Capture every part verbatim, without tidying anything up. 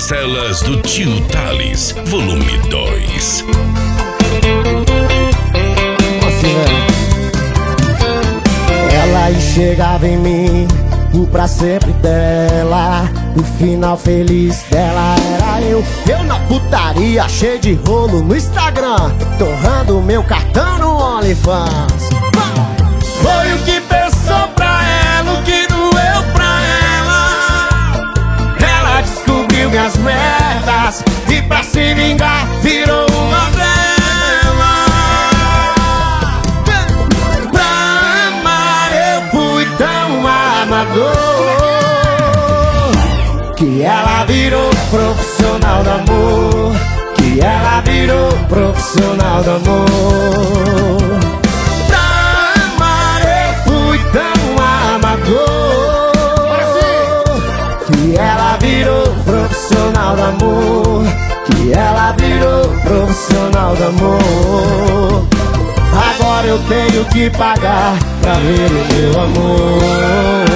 Rastelas do Tio Thales, volume dois. Ela enxergava em mim o pra sempre dela, o final feliz dela era eu. Eu na putaria, cheio de rolo no Instagram, torrando meu cartão no OnlyFans. Foi o que pensou pra ela, o que doeu pra ela. Ela descobriu minhas merdas e pra se vingar virou uma vela. Pra amar eu fui tão amador que ela virou profissional do amor, que ela virou profissional do amor. Pra amar eu fui tão amador que ela virou profissional do amor, que ela virou profissional do amor. Agora eu tenho que pagar pra ver o meu amor.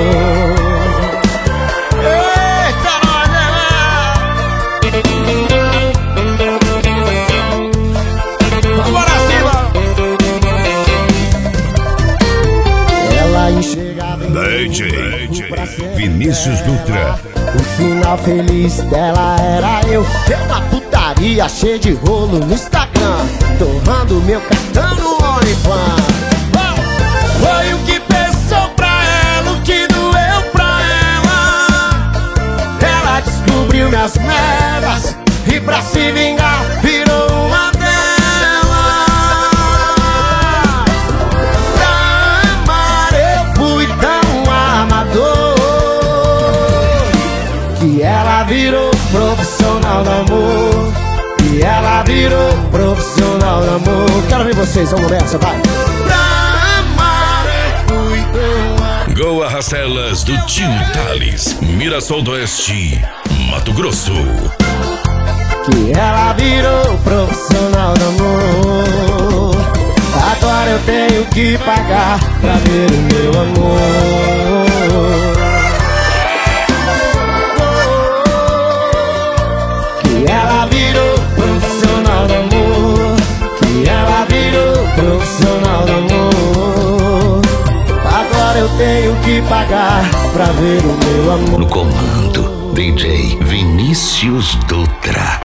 D J Vinícius Dutra. O final feliz dela era eu. Eu na putaria, cheio de rolo no Instagram, torrando meu cartão no OnlyFans. Foi o que pensou pra ela, o que doeu pra ela. Ela descobriu minhas merdas e pra se vingar virou uma dela. Pra amar eu fui tão amador que ela virou profissional do amor, que ela virou profissional do amor. Quero ver vocês, vamos nessa, vai. Pra amar eu fui tão amador. Goa Rastelas do Tio Thales, Mirassol do Oeste, Mato Grosso. Que ela virou profissional do amor. Agora eu tenho que pagar pra ver o meu amor. Que ela virou profissional do amor, que ela virou profissional do amor. Agora eu tenho que pagar pra ver o meu amor. No comando, D J Vinícius Dutra.